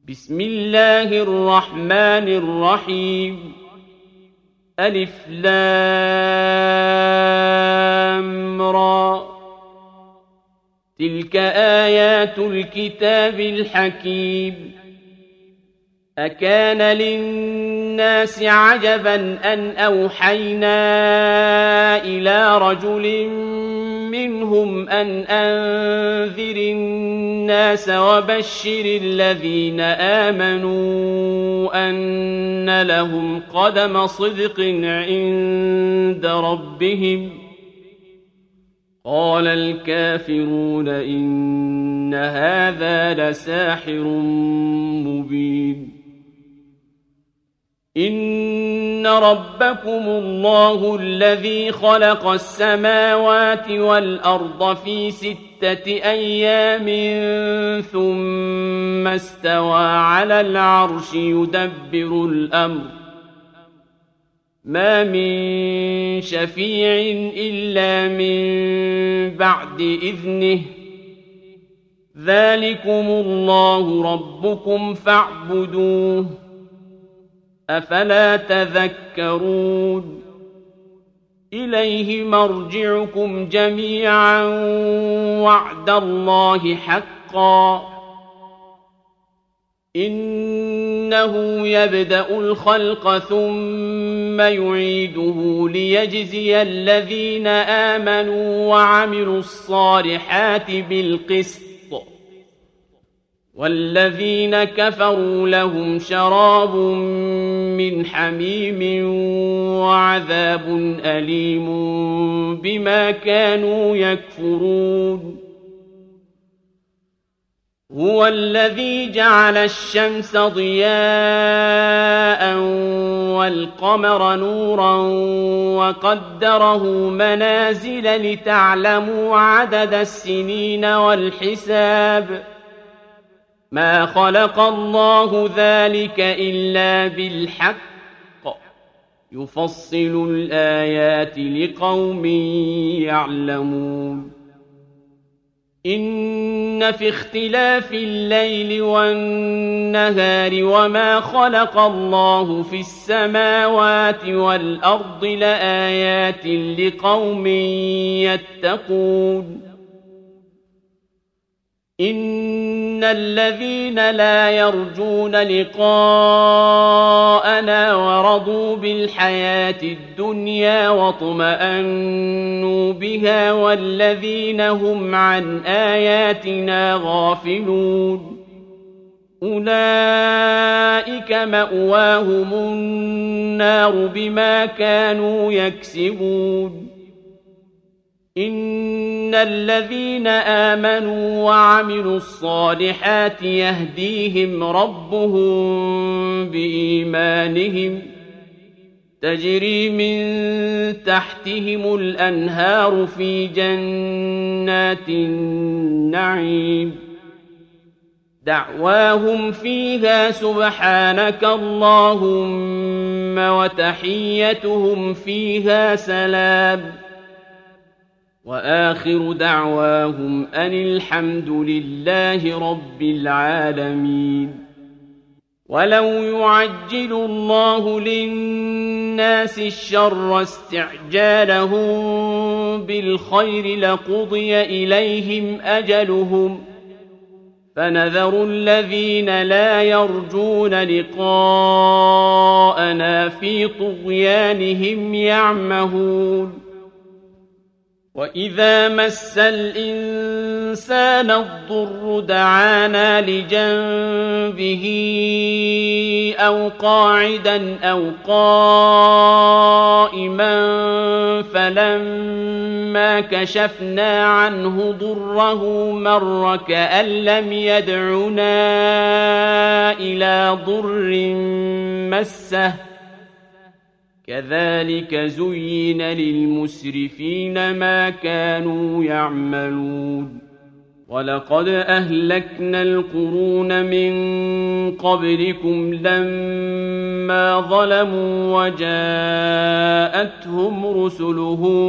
بسم الله الرحمن الرحيم ألف لام را تلك آيات الكتاب الحكيم أكان للناس عجبا أن أوحينا إلى رجل منهم أن أنذر الناس وبشر الذين آمنوا أن لهم قدم صدق عند ربهم قال الكافرون إن هذا لساحر مبين إن ربكم الله الذي خلق السماوات والأرض في 6 أيام ثم استوى على العرش يدبر الأمر ما من شفيع إلا من بعد إذنه ذلكم الله ربكم فاعبدوه أفلا تذكرون إليه مرجعكم جميعا وعد الله حقا إنه يبدأ الخلق ثم يعيده ليجزي الذين آمنوا وعملوا الصالحات بالقسط والذين كفروا لهم شراب من حميم وعذاب أليم بما كانوا يكفرون هو الذي جعل الشمس ضياء والقمر نورا وقدره منازل لتعلموا عدد السنين والحساب ما خلق الله ذلك إلا بالحق يفصل الآيات لقوم يعلمون إن في اختلاف الليل والنهار وما خلق الله في السماوات والأرض لآيات لقوم يتقون إن الذين لا يرجون لقاءنا ورضوا بالحياة الدنيا واطمأنوا بها والذين هم عن آياتنا غافلون أولئك مأواهم النار بما كانوا يكسبون إن الذين آمنوا وعملوا الصالحات يهديهم ربهم بإيمانهم تجري من تحتهم الأنهار في جنات النعيم دعواهم فيها سبحانك اللهم وتحيتهم فيها سلام وآخر دعواهم أن الحمد لله رب العالمين ولو يعجل الله للناس الشر استعجالهم بالخير لقضي إليهم أجلهم فنذر الذين لا يرجون لقاءنا في طغيانهم يعمهون وإذا مس الإنسان الضر دعانا لجنبه أو قاعدا أو قائما فلما كشفنا عنه ضره مر كأن لم يدعنا إلى ضر مسه كذلك زين للمسرفين ما كانوا يعملون ولقد أهلكنا القرون من قبلكم لما ظلموا وجاءتهم رسلهم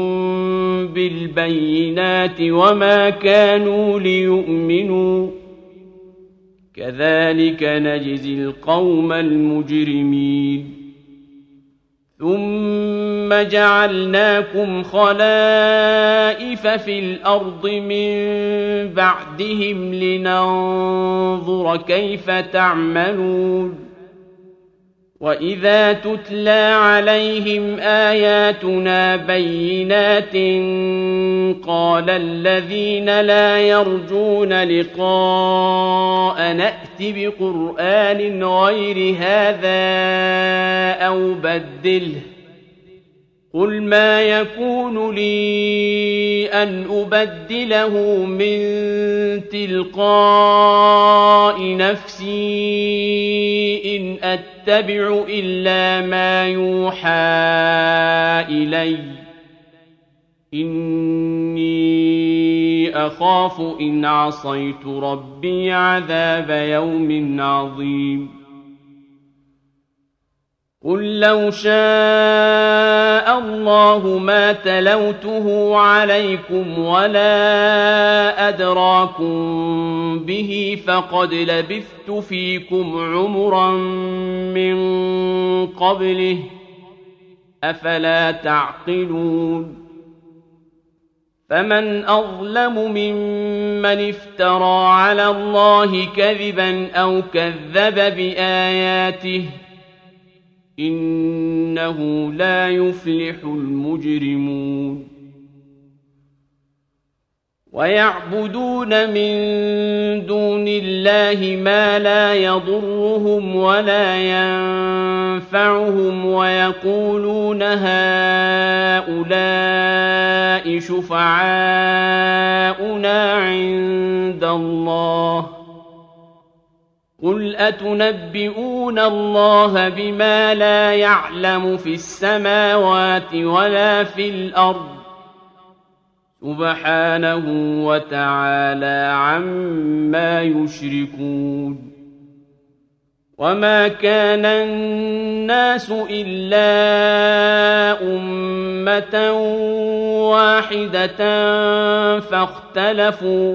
بالبينات وما كانوا ليؤمنوا كذلك نجزي القوم المجرمين ثم جعلناكم خلائف في الأرض من بعدهم لننظر كيف تعملون وإذا تتلى عليهم آياتنا بينات قال الذين لا يرجون لقاء نأت بقرآن غير هذا أو بدله قل ما يكون لي أن أبدله من تلقاء نفسي إن أتبع إلا ما يوحى إلي إني أخاف إن عصيت ربي عذاب يوم عظيم قل لو شاء الله ما تلوته عليكم ولا أدراكم به فقد لبثت فيكم عمرا من قبله أفلا تعقلون فمن أظلم ممن افترى على الله كذبا أو كذب بآياته إنه لا يفلح المجرمون ويعبدون من دون الله ما لا يضرهم ولا ينفعهم ويقولون هؤلاء شفعاؤنا عند الله قل أتنبئون الله بما لا يعلم في السماوات ولا في الأرض سبحانه وتعالى عما يشركون وما كان الناس إلا أمة واحدة فاختلفوا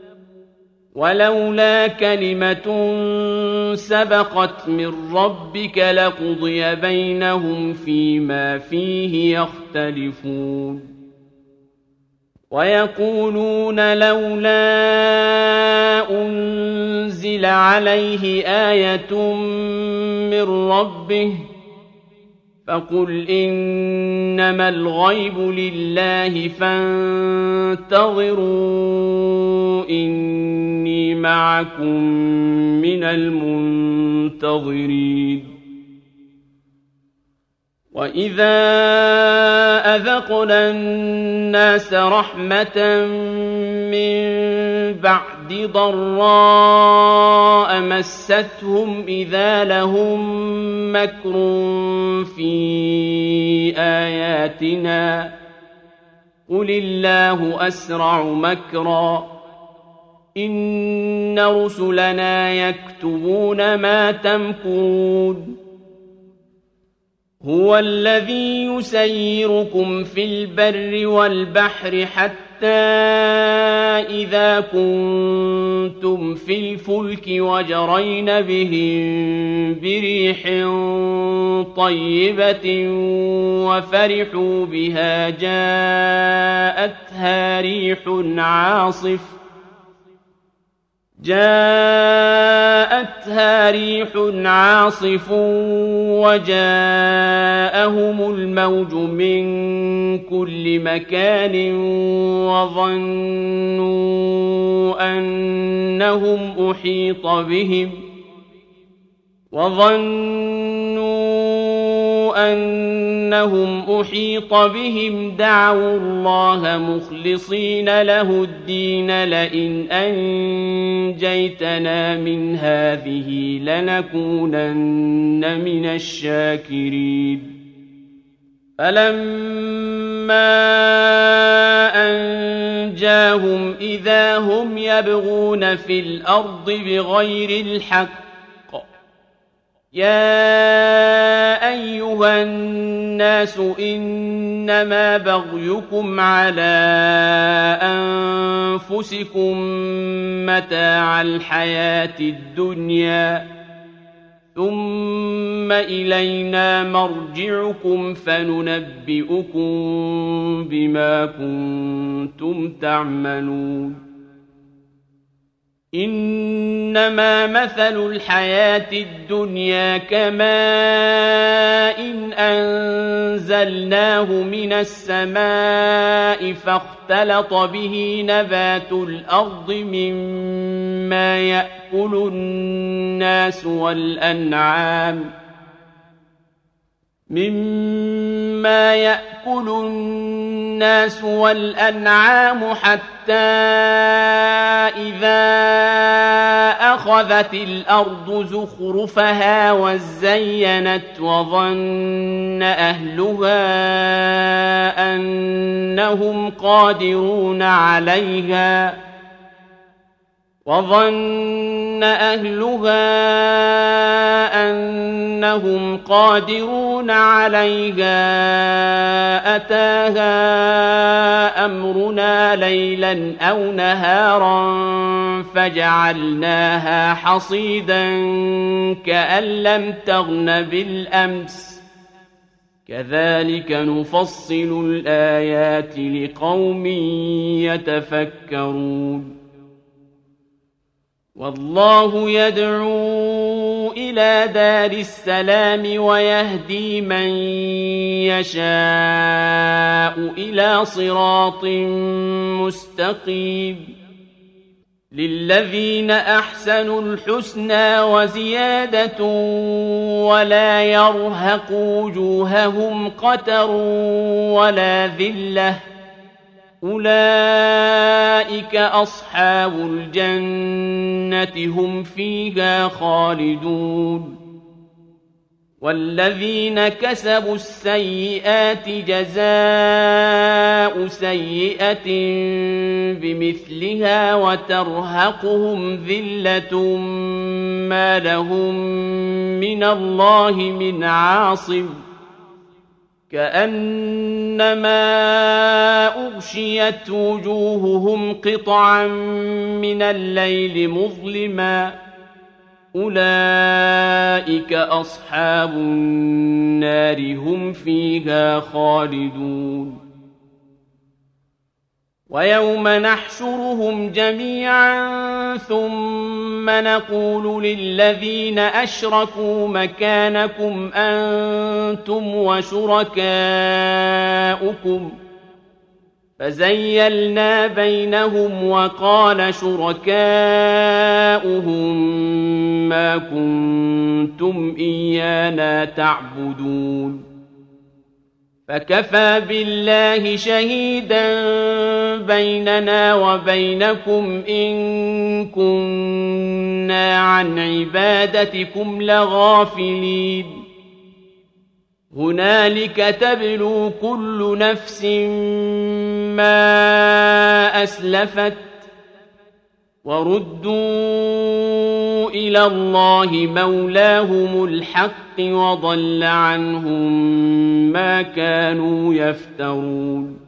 ولولا كلمة سبقت من ربك لقضي بينهم فيما فيه يختلفون ويقولون لولا أنزل عليه آية من ربه فقل إنما الغيب لله فانتظروا إني معكم من المنتظرين وإذا أذقنا الناس رحمة من بعد ضراء مستهم إذا لهم مكر في آياتنا قل الله أسرع مكرا إن رسلنا يكتبون ما تمكرون هو الذي يسيركم في البر والبحر حتى إذا كنتم في الفلك وجرين بهم بريح طيبة وفرحوا بها جاءتها ريح عاصف وجاءهم الموج من كل مكان وظنوا أنهم أحيط بهم دعوا الله مخلصين له الدين لئن أنجيتنا من هذه لنكونن من الشاكرين فلما أنجاهم إذا هم يبغون في الأرض بغير الحق يا أيها الناس إنما بغيكم على أنفسكم متاع الحياة الدنيا ثم إلينا مرجعكم فننبئكم بما كنتم تعملون إنما مثل الحياة الدنيا كماء أنزلناه من السماء فاختلط به نبات الأرض مما يأكل الناس والأنعام حتى إذا أخذت الأرض زخرفها وزينت وظن أهلها أنهم قادرون عليها أتاها أمرنا ليلا أو نهارا فجعلناها حصيدا كأن لم تغن بالأمس كذلك نفصل الآيات لقوم يتفكرون والله يدعو إلى دار السلام ويهدي من يشاء إلى صراط مستقيم للذين أحسنوا الحسنى وزيادة ولا يرهق وجوههم قتر ولا ذلة أولئك أصحاب الجنة هم فيها خالدون والذين كسبوا السيئات جزاء سيئة بمثلها وترهقهم ذلة ما لهم من الله من عاصم كأنما أغشيت وجوههم قطعا من الليل مظلما أولئك أصحاب النار هم فيها خالدون ويوم نحشرهم جميعا ثم نقول للذين أشركوا مكانكم أنتم وشركاؤكم فزيلنا بينهم وقال شركاؤهم ما كنتم إيانا تعبدون فكفى بالله شهيدا بيننا وبينكم إن كنا عن عبادتكم لغافلين هنالك تبلو كل نفس ما أسلفت وردوا إلى الله مولاهم الحق وضل عنهم ما كانوا يفترون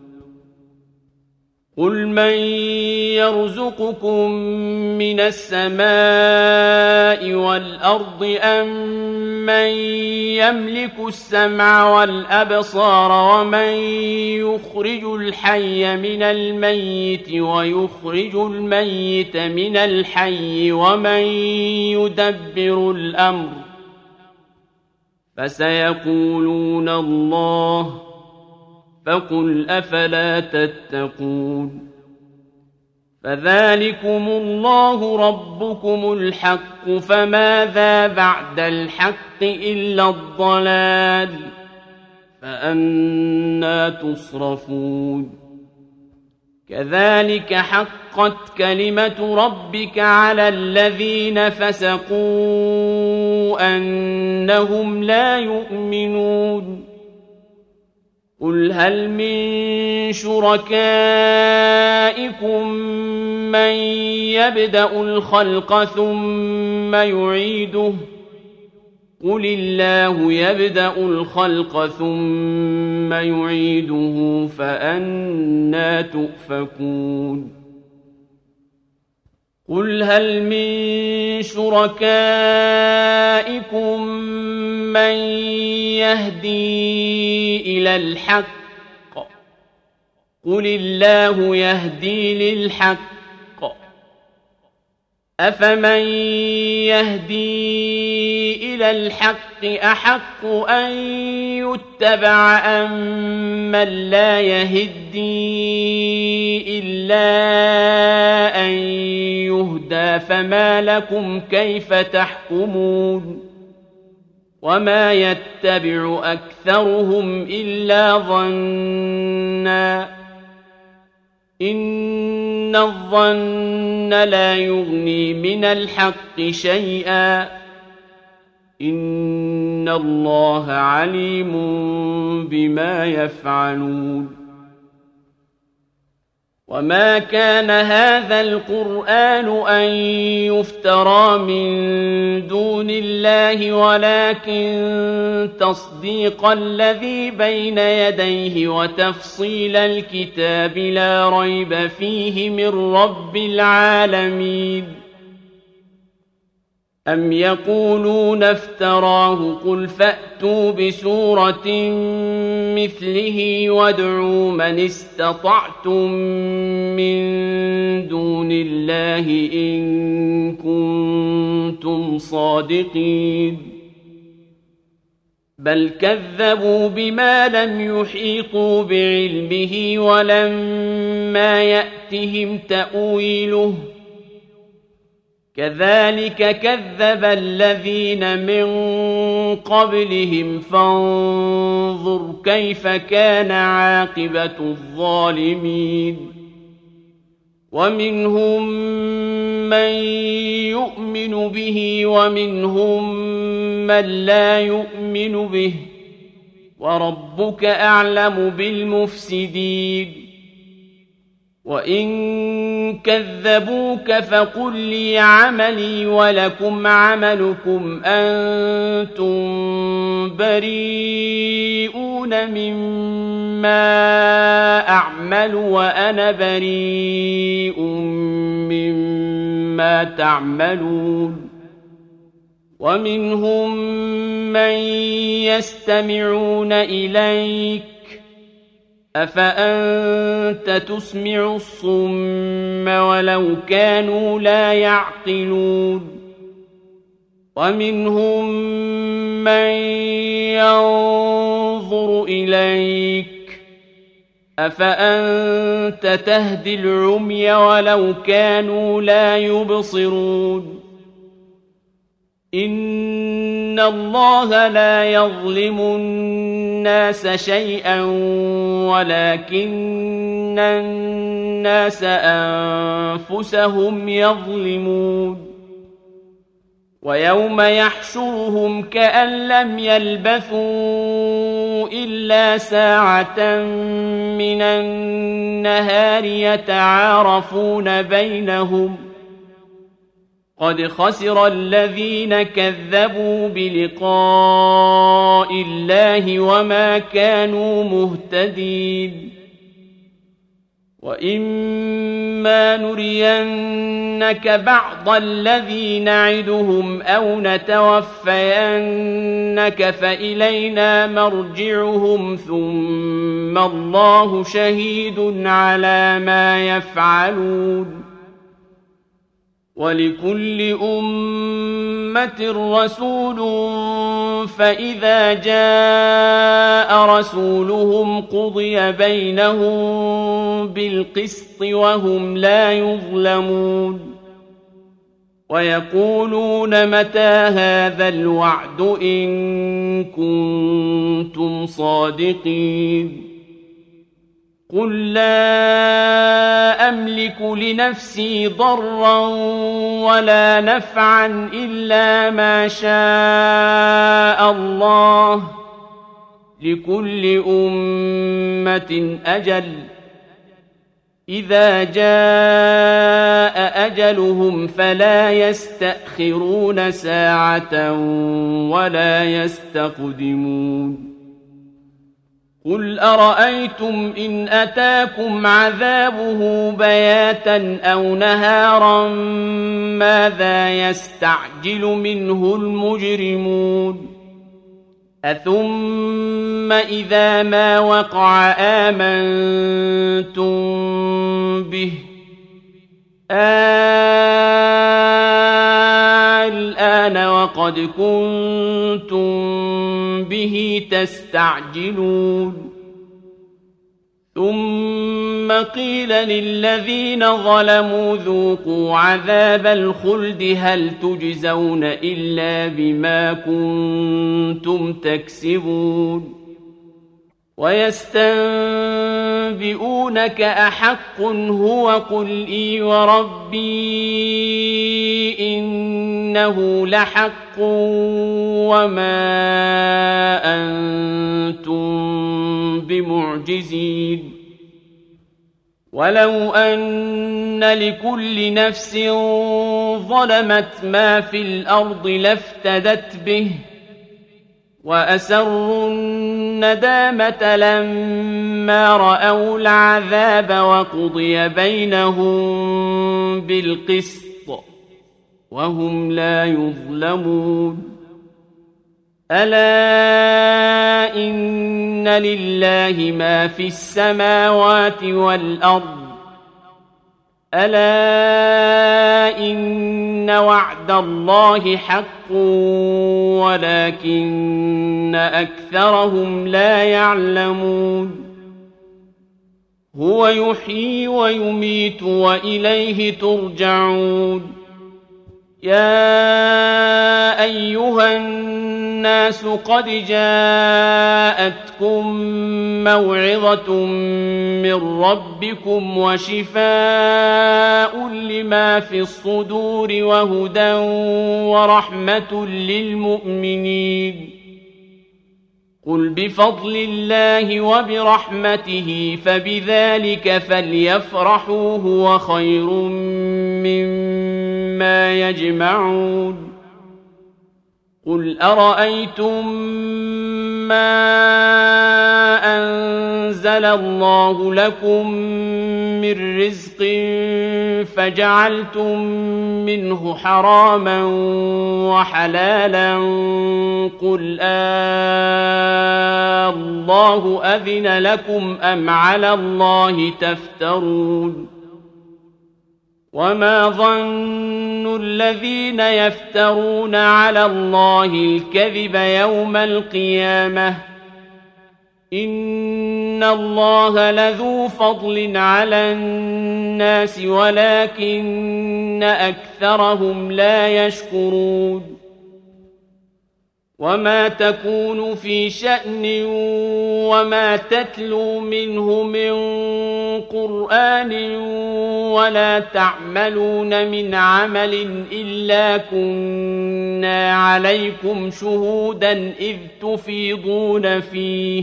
قل من يرزقكم من السماء والأرض أم من يملك السمع والأبصار ومن يخرج الحي من الميت ويخرج الميت من الحي ومن يدبر الأمر فسيقولون الله فقل أفلا تتقون فذلكم الله ربكم الحق فماذا بعد الحق إلا الضلال فأنى تصرفون كذلك حقت كلمة ربك على الذين فسقوا أنهم لا يؤمنون قل هل من شركائكم من يبدأ الخلق ثم يعيده قل الله يبدأ الخلق ثم يعيده فأنى تؤفكون قل هل من شركائكم من يهدي إلى الحق قل الله يهدي للحق أفمن يهدي إلى الحق أحق أن يتبع أم من لا يهدي إلا أن يهدى فما لكم كيف تحكمون وما يتبع أكثرهم إلا ظنّا إن الظن لا يغني من الحق شيئا إن الله عليم بما يفعلون وما كان هذا القرآن أن يفترى من دون الله ولكن تصديق الذي بين يديه وتفصيل الكتاب لا ريب فيه من رب العالمين أم يقولون افتراه قل فأتوا بسورة مثله وادعوا من استطعتم من دون الله إن كنتم صادقين بل كذبوا بما لم يحيطوا بعلمه ولما يأتهم تأويله كذلك كذب الذين من قبلهم فانظر كيف كان عاقبة الظالمين ومنهم من يؤمن به ومنهم من لا يؤمن به وربك أعلم بالمفسدين وإن كذبوك فقل لي عملي ولكم عملكم أنتم بريئون مما أعمل وأنا بريء مما تعملون ومنهم من يستمعون إليك أفأنت تسمع الصم ولو كانوا لا يعقلون ومنهم من ينظر إليك أفأنت تهدي العمي ولو كانوا لا يبصرون إن الله لا يظلم الناس شيئا ولكن الناس أنفسهم يظلمون ويوم يحشرهم كأن لم يلبثوا إلا ساعة من النهار يتعارفون بينهم قد خسر الذين كذبوا بلقاء الله وما كانوا مهتدين وإما نرينك بعض الذي نعدهم أو نتوفينك فإلينا مرجعهم ثم الله شهيد على ما يفعلون ولكل أمة رسول فإذا جاء رسولهم قضي بينهم بالقسط وهم لا يظلمون ويقولون متى هذا الوعد إن كنتم صادقين قل لا أملك لنفسي ضرا ولا نفعا إلا ما شاء الله لكل أمة أجل إذا جاء أجلهم فلا يستأخرون ساعة ولا يستقدمون قل أرأيتم إن أتاكم عذابه بياتا أو نهارا ماذا يستعجل منه المجرمون أثم إذا ما وقع آمنتم به الآن وقد كنتم به تستعجلون ثم قيل للذين ظلموا ذوقوا عذاب الخلد هل تجزون إلا بما كنتم تكسبون ويستنبئونك أحق هو قل إي وربي إنه لحق وما أنتم بمعجزين ولو أن لكل نفس ظلمت ما في الأرض لافتدت به وأسروا الندامة لما رأوا العذاب وقضي بينهم بالقسط وهم لا يظلمون ألا إن لله ما في السماوات والأرض ألا إن وعد الله حق ولكن أكثرهم لا يعلمون هو يحيي ويميت وإليه ترجعون يا أيها الناس قد جاءتكم موعظة من ربكم وشفاء لما في الصدور وهدى ورحمة للمؤمنين قل بفضل الله وبرحمته فبذلك فليفرحوا هو خير مما يجمعون قل أرأيتم ما أنزل الله لكم من رزق فجعلتم منه حراما وحلالا قل الله أذن لكم أم على الله تفترون وما ظن الذين يفترون على الله الكذب يوم القيامة إن الله لذو فضل على الناس ولكن أكثرهم لا يشكرون وما تكون في شأن وما تتلو منه من قرآن ولا تعملون من عمل إلا كنا عليكم شهودا إذ تفيضون فيه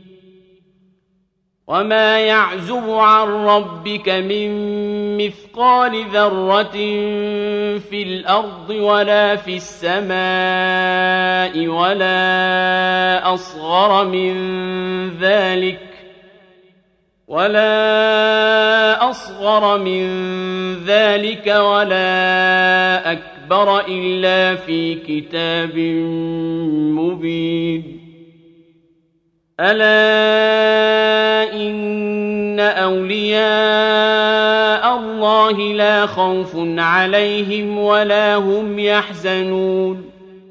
وما يعزب عن ربك من مثقال ذرة في الأرض ولا في السماء ولا أصغر من ذلك ولا أكبر إلا في كتاب مبين ألا إن أولياء الله لا خوف عليهم ولا هم يحزنون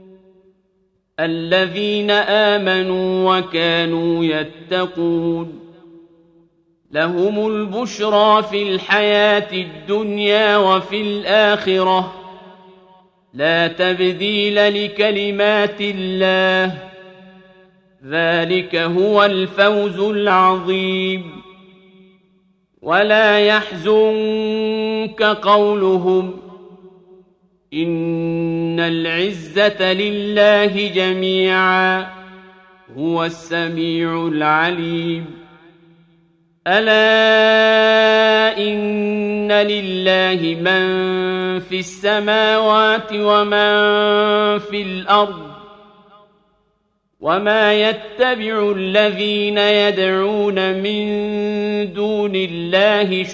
الذين آمنوا وكانوا يتقون لهم البشرى في الحياة الدنيا وفي الآخرة لا تبديل لكلمات الله ذلك هو الفوز العظيم ولا يحزنك قولهم إن العزة لله جميعا هو السميع العليم ألا إن لله من في السماوات ومن في الأرض وما يتبع الذين يدعون من دون الله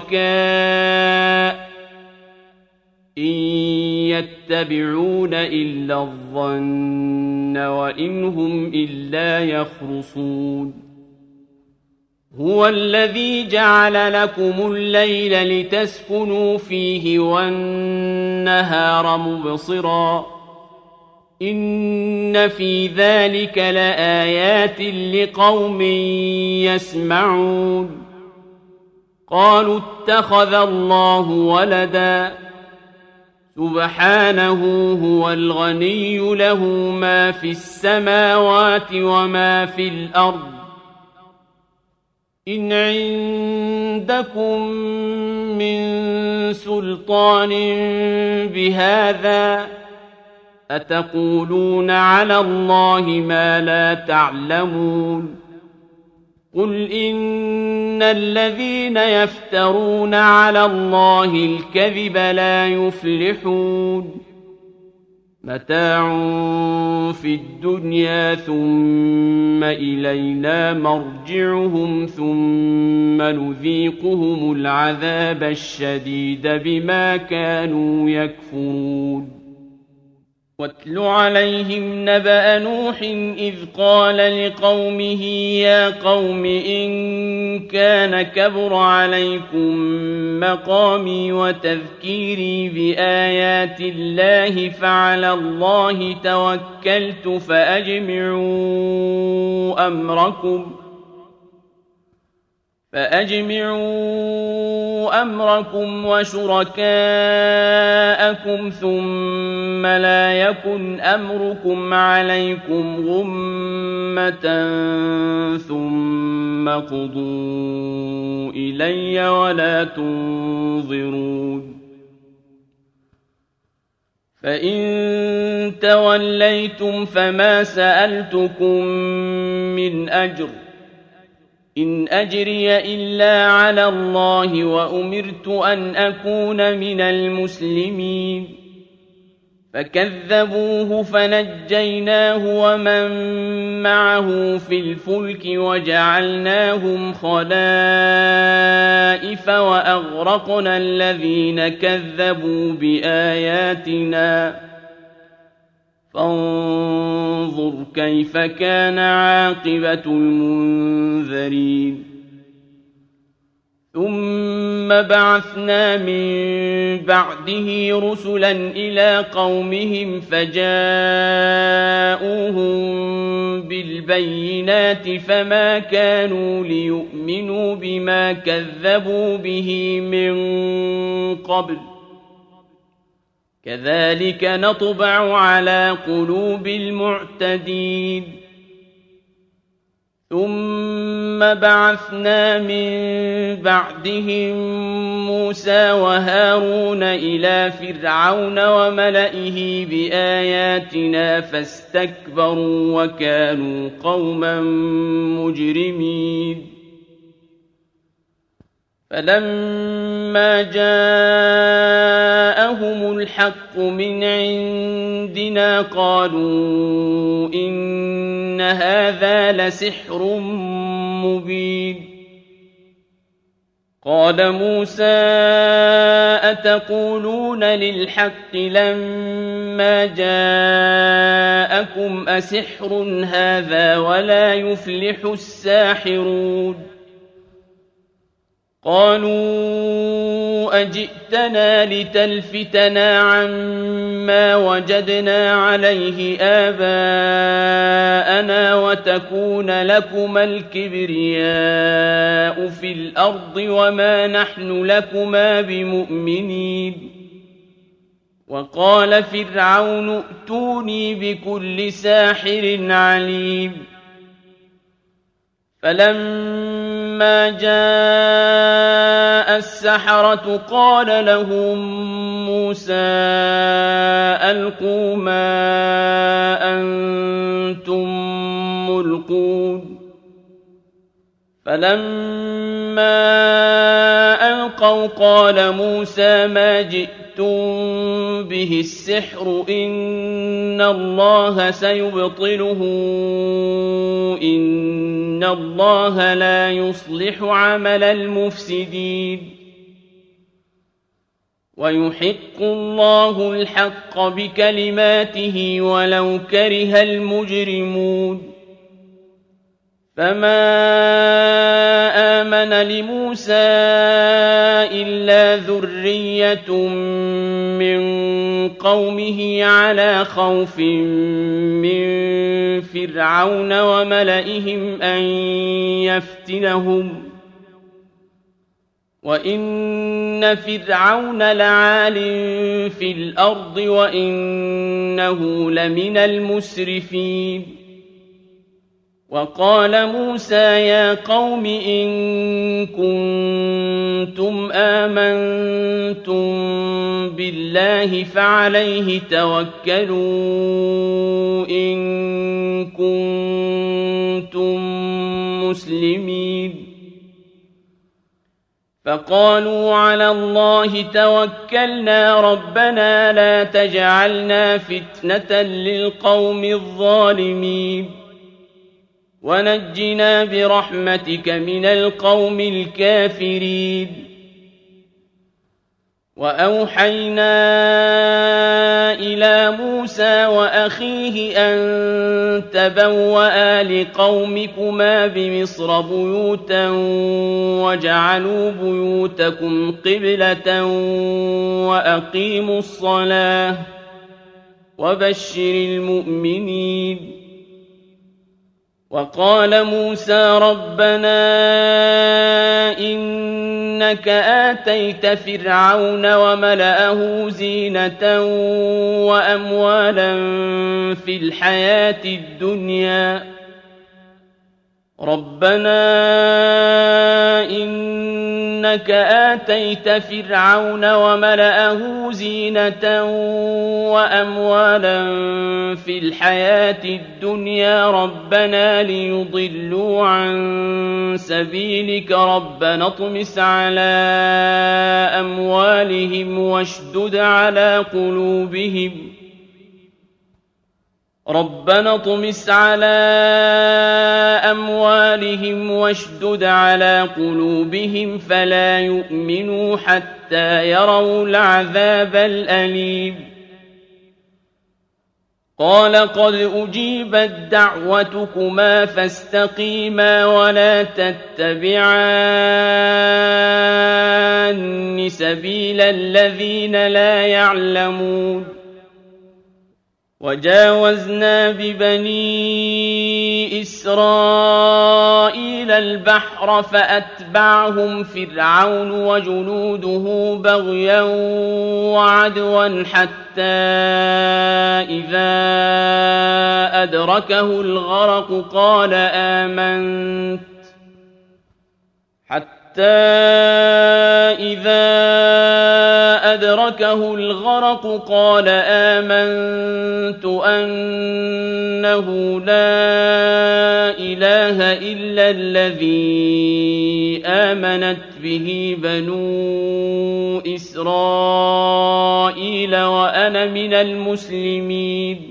شركاء إن يتبعون إلا الظن وإن هم إلا يخرصون هو الذي جعل لكم الليل لتسكنوا فيه والنهار مبصرا إن في ذلك لآيات لقوم يسمعون قالوا اتخذ الله ولدا سبحانه هو الغني له ما في السماوات وما في الأرض إن عندكم من سلطان بهذا أتقولون على الله ما لا تعلمون قل إن الذين يفترون على الله الكذب لا يفلحون متاع في الدنيا ثم إلينا مرجعهم ثم نذيقهم العذاب الشديد بما كانوا يكفرون واتل عليهم نبأ نوح إذ قال لقومه يا قوم إن كان كبر عليكم مقامي وتذكيري بآيات الله فعلى الله توكلت فأجمعوا أمركم وشركاءكم ثم لا يكن أمركم عليكم غمة ثم قضوا إلي ولا تنظرون فإن توليتم فما سألتكم من أجر إن أجري إلا على الله وأمرت أن أكون من المسلمين فكذبوه فنجيناه ومن معه في الفلك وجعلناهم خلائف وأغرقنا الذين كذبوا بآياتنا فانظر كيف كان عاقبة المنذرين ثم بعثنا من بعده رسلا إلى قومهم فجاءوهم بالبينات فما كانوا ليؤمنوا بما كذبوا به من قبل كذلك نطبع على قلوب المعتدين ثم بعثنا من بعدهم موسى وهارون إلى فرعون وملئه بآياتنا فاستكبروا وكانوا قوما مجرمين فلما جاءهم الحق من عندنا قالوا إن هذا لسحر مبين قال موسى أتقولون للحق لما جاءكم أسحر هذا ولا يفلح الساحرون قالوا أجئتنا لتلفتنا عما وجدنا عليه آباءنا وتكون لكما الكبرياء في الأرض وما نحن لكما بمؤمنين وقال فرعون ائتوني بكل ساحر عليم فلما جاء السحرة قال لهم موسى ألقوا ما أنتم ملقون فلما ألقوا قال موسى ما جئتم به السحر إن الله سيبطله إن الله لا يصلح عمل المفسدين ويحق الله الحق بكلماته ولو كره المجرمون فما آمن لموسى إلا ذرية من قومه على خوف من فرعون وملئهم أن يفتنهم وإن فرعون لعال في الأرض وإنه لمن المسرفين وقال موسى يا قوم إن كنتم آمنتم بالله فعليه توكلوا إن كنتم مسلمين فقالوا على الله توكلنا ربنا لا تجعلنا فتنة للقوم الظالمين ونجنا برحمتك من القوم الكافرين وأوحينا إلى موسى وأخيه أن تبوأ لقومكما بمصر بيوتا وجعلوا بيوتكم قبلة وأقيموا الصلاة وبشر المؤمنين وقال موسى ربنا إنك آتيت فرعون وملأه زينة وأموالا في الحياة الدنيا ربنا إنك آتيت فرعون وملأه زينة وأموالا في الحياة الدنيا ربنا ليضلوا عن سبيلك ربنا اطمس على أموالهم واشدد على قلوبهم ربنا اطمس على أموالهم واشدد على قلوبهم فلا يؤمنوا حتى يروا العذاب الأليم قال قد أجيبت دعوتكما فاستقيما ولا تتبعان سبيل الذين لا يعلمون وجاوزنا ببني إسرائيل البحر فأتبعهم فرعون وجنوده بغيا وعدوا حتى إذا أدركه الغرق قال آمنت أنه لا إله إلا الذي آمنت به بنو إسرائيل وأنا من المسلمين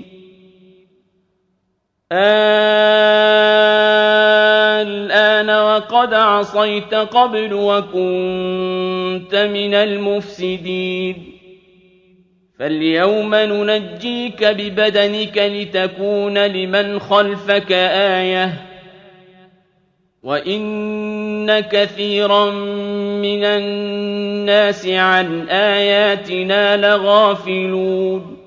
الآن وقد عصيت قبل وكنت من المفسدين فاليوم ننجيك ببدنك لتكون لمن خلفك آية وإن كثيرا من الناس عن آياتنا لغافلون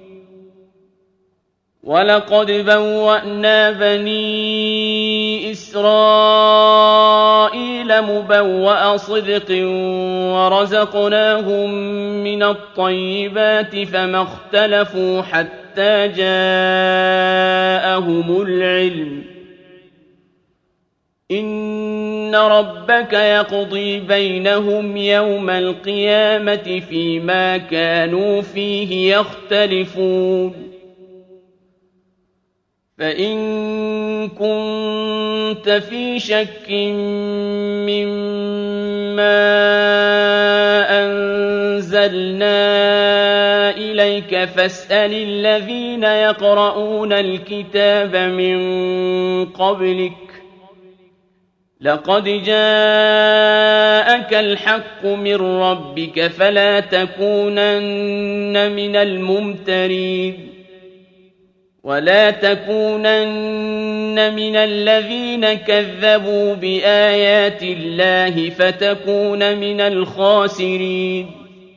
ولقد بوأنا بني إسرائيل مبوأ صدق ورزقناهم من الطيبات فما اختلفوا حتى جاءهم العلم إن ربك يقضي بينهم يوم القيامة فيما كانوا فيه يختلفون فإن كنت في شك ما أنزلنا إليك فاسأل الذين يقرؤون الكتاب من قبلك لقد جاءك الحق من ربك فلا تكونن من الممترين ولا تكونن من الذين كذبوا بآيات الله فتكون من الخاسرين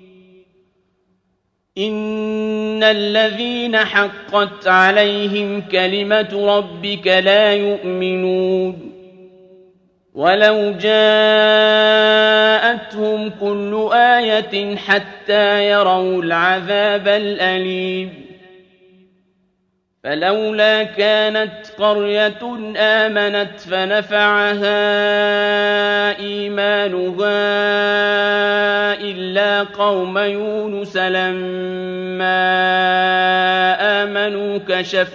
إن الذين حقت عليهم كلمة ربك لا يؤمنون ولو جاءتهم كل آية حتى يروا العذاب الأليم فلولا كانت قرية آمنت فنفعها إيمانها إلا قوم يونس لما آمنوا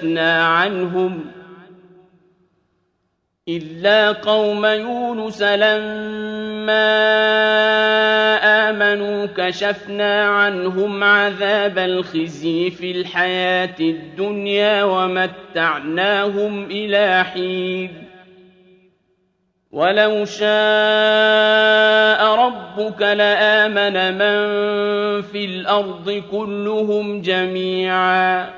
كشفنا عنهم عذاب الخزي في الحياة الدنيا ومتعناهم إلى حين ولو شاء ربك لآمن من في الأرض كلهم جميعا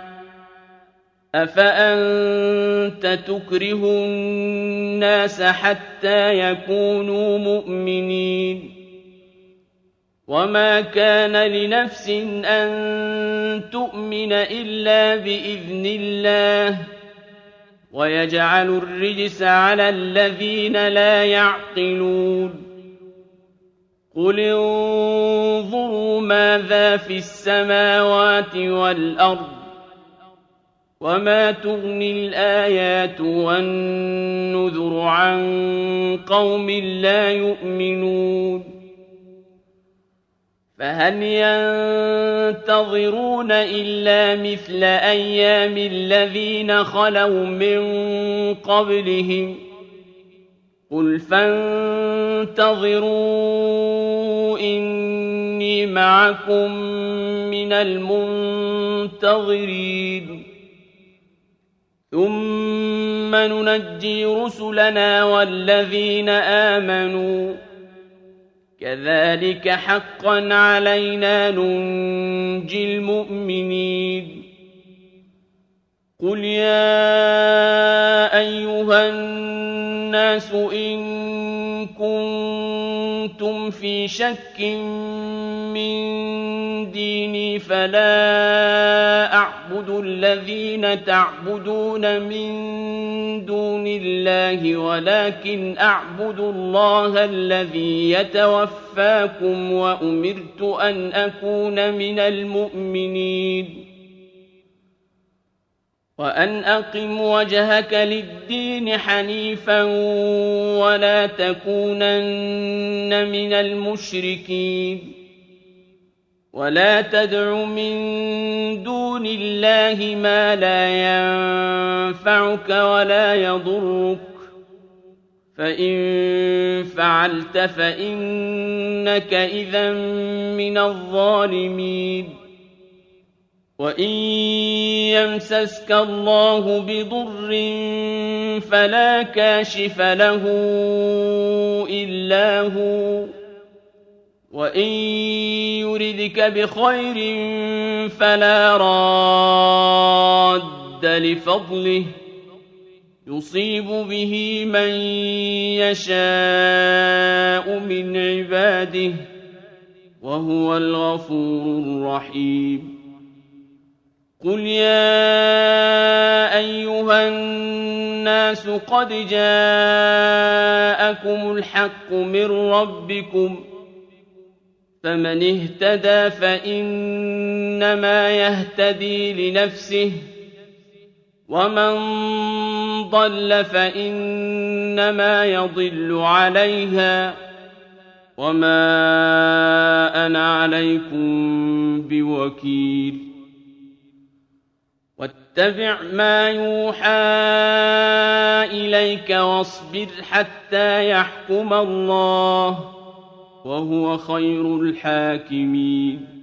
أفأنت تكره الناس حتى يكونوا مؤمنين وما كان لنفس أن تؤمن إلا بإذن الله ويجعل الرجس على الذين لا يعقلون قل انظروا ماذا في السماوات والأرض وما تغني الآيات والنذر عن قوم لا يؤمنون فهل ينتظرون إلا مثل أيام الذين خلوا من قبلهم قل فانتظروا إني معكم من المنتظرين ثم ننجي رسلنا والذين آمنوا كذلك حقا علينا ننجي المؤمنين قل يا أيها الناس إن كنتم في شك من ديني فلا أعبد الذين تعبدون من دون الله ولكن أعبد الله الذي يتوفاكم وأمرت أن أكون من المؤمنين وأن أقم وجهك للدين حنيفا ولا تكونن من المشركين ولا تدع من دون الله ما لا ينفعك ولا يضرك فإن فعلت فإنك إذا من الظالمين وإن يمسسك الله بضر فلا كاشف له إلا هو وإن يردك بخير فلا راد لفضله يصيب به من يشاء من عباده وهو الغفور الرحيم قل يا أيها الناس قد جاءكم الحق من ربكم فمن اهتدى فإنما يهتدي لنفسه ومن ضل فإنما يضل عليها وما أنا عليكم بوكيل واتبع ما يوحى إليك واصبر حتى يحكم الله وهو خير الحاكمين.